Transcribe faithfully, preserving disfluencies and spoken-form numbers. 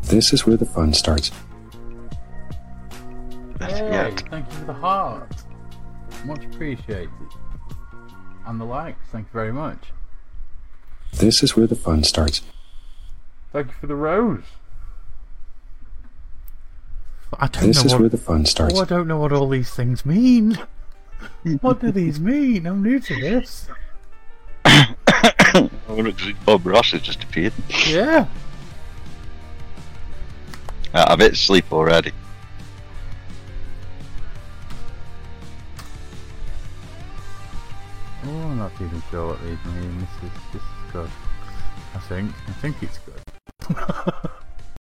This is where the fun starts. Hey, thank you for the heart. Much appreciated. And the likes, thank you very much. This is where the fun starts. Thank you for the rose. I don't This know is what, where the fun starts. Oh, I don't know what all these things mean. What do these mean? I'm new to this. Bob Ross has just appeared. Yeah. Uh, I'm at sleep already. Oh, I'm not even sure what these mean. This is, this is good. I think. I think it's good.